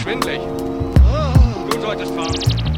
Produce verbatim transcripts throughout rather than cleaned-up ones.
schwindelig. Du solltest fahren.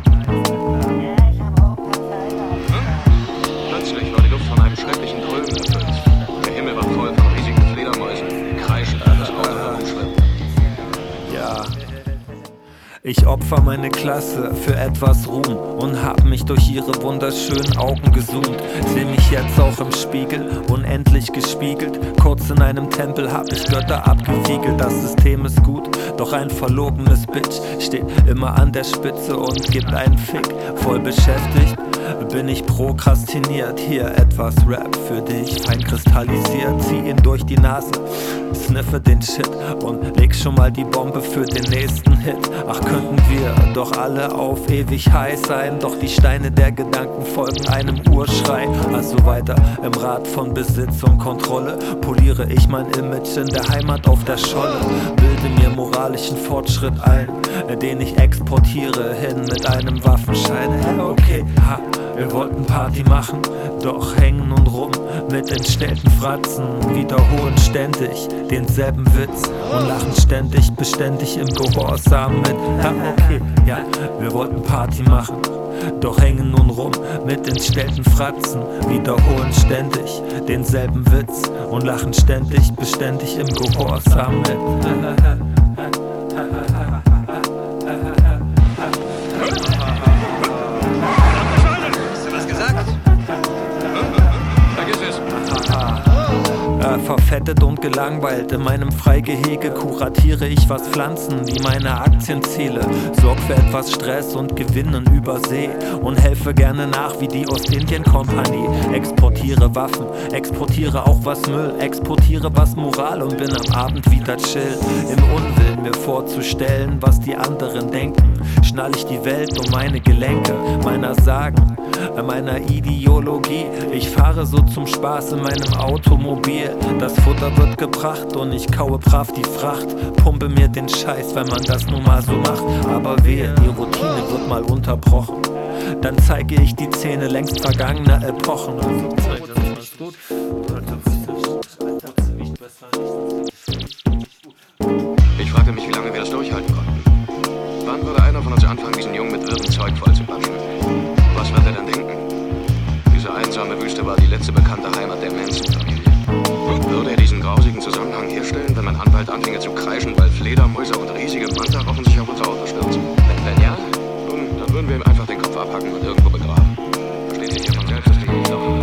Plötzlich war die Luft von einem schrecklichen Grölen erfüllt. Der Himmel war voll von riesigen Fledermäusen, die kreischend um das Auto herumschwirrten. Ja. Ich opfer meine Klasse für etwas Ruhm und hab mich durch ihre wunderschönen Augen gesoomt. Seh mich jetzt auch im Spiegel, unendlich gespiegelt. Kurz in einem Tempel hab ich Götter abgewiegelt. Das System ist gut, doch ein verlogenes Bitch steht immer an der Spitze und gibt einen Fick. Voll beschäftigt bin ich prokrastiniert. Hier etwas Rap für dich, fein kristallisiert. Zieh ihn durch die Nase, sniffe den Shit und leg schon mal die Bombe für den nächsten Hit. Ach, könnten wir doch alle auf ewig high sein, doch die Steine der Gedanken folgen einem Urschrei. Also weiter im Rad von Besitz und Kontrolle poliere ich mein Image in der Heimat auf der Scholle. Bilde mir moralischen Fortschritt ein, den ich exportiere hin mit einem Waffenschein. Hey, okay, ha, wir wollten Party machen, doch hängen nun rum mit entstellten Fratzen, wiederholen ständig denselben Witz und lachen ständig, beständig im Gehorsam mit. Ja, okay, ja, wir wollten Party machen, doch hängen nun rum mit entstellten Fratzen, wiederholen ständig denselben Witz und lachen ständig, beständig im Gehorsam mit. Verfettet und gelangweilt in meinem Freigehege kuratiere ich, was Pflanzen wie meine Aktien zähle. Sorg für etwas Stress und Gewinnen über See und helfe gerne nach wie die Ostindien-Kompanie. Exportiere Waffen, exportiere auch was Müll, exportiere was Moral und bin am Abend wieder chill. Im Unwillen mir vorzustellen, was die anderen denken, schnall ich die Welt um meine Gelenke, meiner Sagen, meiner Ideologie. Ich fahre so zum Spaß in meinem Automobil. Das Futter wird gebracht und ich kaue brav die Fracht. Pumpe mir den Scheiß, wenn man das nun mal so macht. Aber wehe, die Routine wird mal unterbrochen. Dann zeige ich die Zähne längst vergangener Epochen. Ich fragte mich, wie lange wir das durchhalten konnten. Wann würde einer von uns anfangen, diesen Jungen mit wirrem Zeug voll zu quatschen? Was wird er dann denken? Diese einsame Wüste war die letzte bekannte Heimat der Manson-Familie. Würde er diesen grausigen Zusammenhang herstellen, wenn mein Anwalt anfinge zu kreischen, weil Fledermäuse und riesige Mantarochen sich auf unser Auto stürzen? Wenn, wenn ja, nun, dann würden wir ihm einfach den Kopf abhacken und irgendwo begraben. Versteht sich ja von selbst, dass wir ihn nicht glauben.